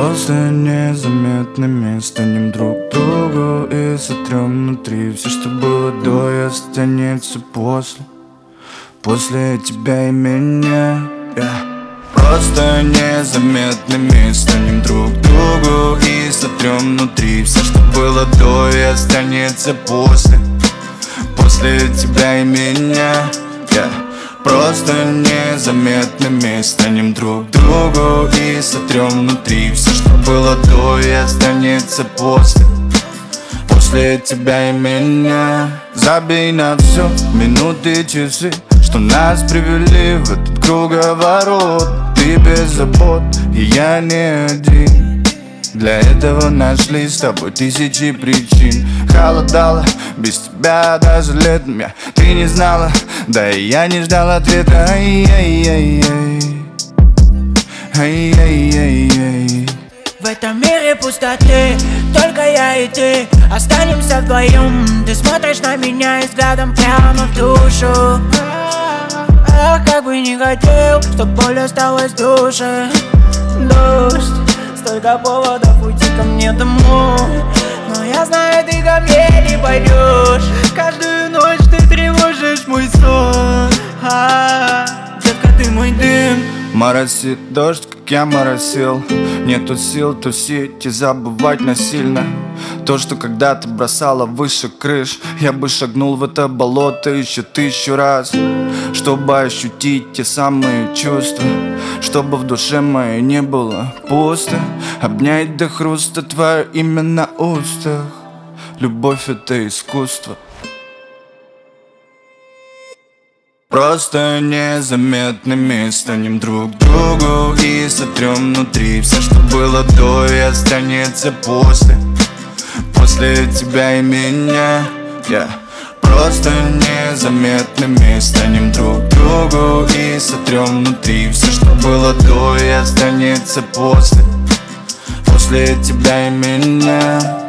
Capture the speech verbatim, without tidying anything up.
Просто незаметными станем друг другу и сотрем внутри все, что было до, и останется после. После тебя и меня, yeah. Просто незаметными станем друг другу и сотрем внутри все, что было до, и останется после. После тебя и меня, yeah. Просто незаметными станем друг другу и сотрем внутри все, что было до, и останется после. После тебя и меня. Забей на все минуты и часы, что нас привели в этот круговорот. Ты без забот, и я не один. Для этого нашли с тобой тысячи причин. Холодало без тебя даже летом, я, ты не знала, да и я не ждал ответа. Ай-яй-яй-яй, ай-яй-яй-яй. В этом мире пустоты, только я и ты останемся вдвоем. Ты смотришь на меня и взглядом прямо в душу. Ах, как бы не хотел, чтоб боль осталась в душе. Дождь, столько поводов уйти ко мне домой, но я знаю, ты ко мне не пойдешь. Каждую ночь ты тревожишь мой сон. А, детка, ты мой дым. Моросит дождь, как я моросил. Нету сил тусить и забывать насильно то, что когда-то бросало выше крыш. Я бы шагнул в это болото еще тысячу раз, чтобы ощутить те самые чувства, чтобы в душе моей не было пусто. Обнять до хруста твое имя на устах. Любовь — это искусство. Просто незаметными станем друг другу и сотрем внутри все, что было до, и останется после. После тебя и меня, yeah. Просто незаметными станем друг другу и сотрем внутри все, что было до, и останется после. После тебя и меня.